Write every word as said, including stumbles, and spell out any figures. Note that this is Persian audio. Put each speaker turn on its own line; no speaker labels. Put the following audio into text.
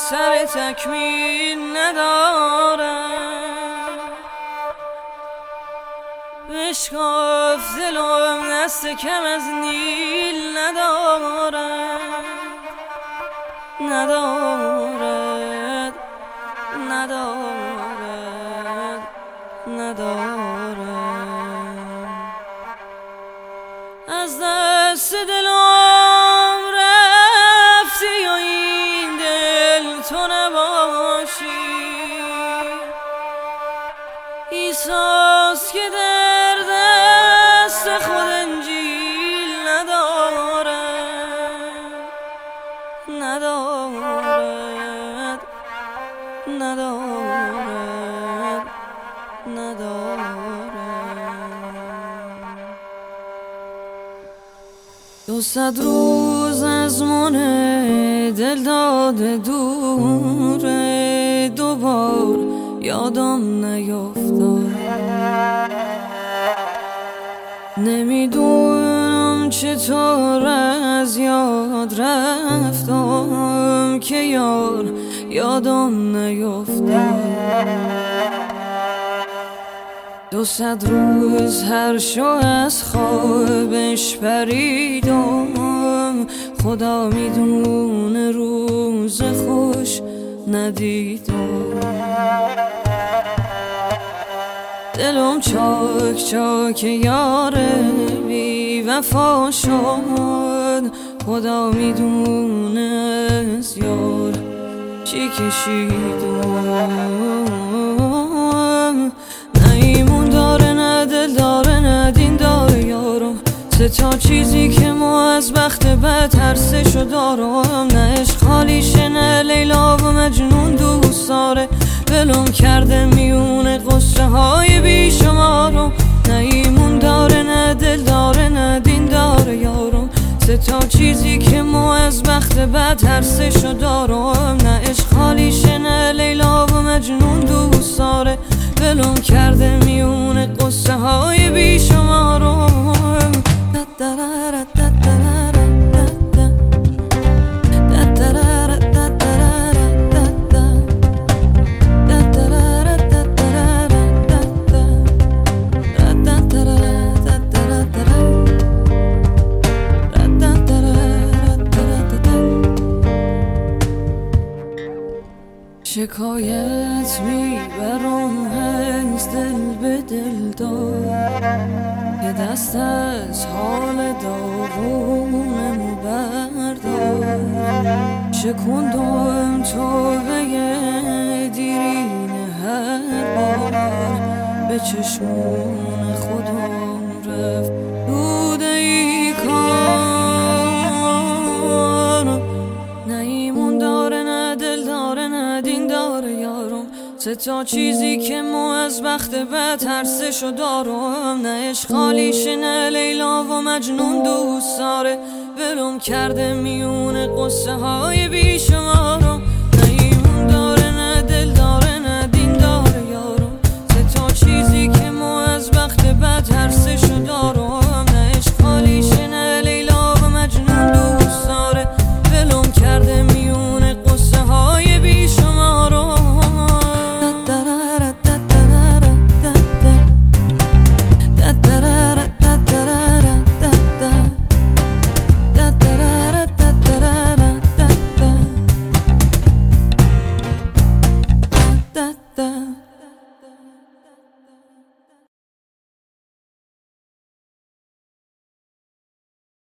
سر تکمیل نداره، بشکاف دلم دست کم از نیل نداره، ندارد ندارد ندارد. از دست دلم رفتی و این دل تو نباشی، ایساس که در دست خود انجیل ندارد، ندارد ندارد ندارد. دو صد روز از من دل داده دوره، دوبار یادم نیفتاد، نمیدونم چطور از یاد رفتم که یار یادم نیفتاد. دو صد روز هر شو از خوابش پریدم، خدا میدونه روز خوش ندیدم. دلم چاک چاک یار بی وفا شد، خدا میدونه از یار چی کشیدم. نه ایمون داره نه دل داره نه دین داره یارم، سه تا چیزی که ما از بخت بد هر سه شو دارم. نه عشق خالیشه نه لیلا و مجنون دوست داره، ولم کرده میونه قصه های بی شمارم. نه ایمون داره نه دل داره نه دین داره یارم، سه تا چیزی که ما از بخت بد هر سه شو دارم. نه عشق خالیشه نه لیلا و مجنون دوست داره، ولم کرده میونه قصه های بی شمارم. شکایت میبرم از دل به دل دار، که دست از حال داغونمو بردار. شکندم تو به دیرین هر بار، به چشمون خودم رفت دود ای کار. نه ایمون داره نه دل داره نه دین داره یارم، سه تا چیزی که ما از بخت بد هر سه شو دارم. نه عشق خالیشه نه لیلا و مجنون دوست داره، ولم کرده میونه قصه های بی شما.